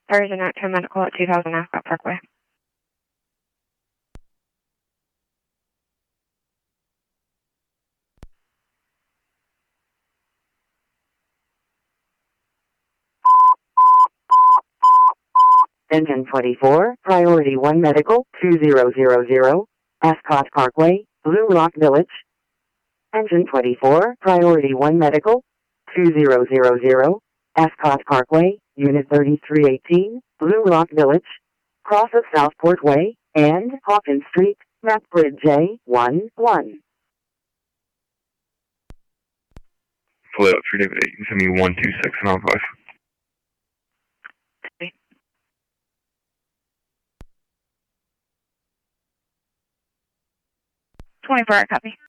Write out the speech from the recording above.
Thursday night to medical at 2000 Ascot Parkway. Engine 24, Priority 1 Medical, 2000, Ascot Parkway, Blue Rock Village. Engine 24, Priority 1 Medical, 2000, Ascot Parkway, Unit 3318, Blue Rock Village. Cross of Southport Way, and Hawkins Street, Rathbridge J11. Flight up for David 8, you send me 126 and on 5. 24-hour copy.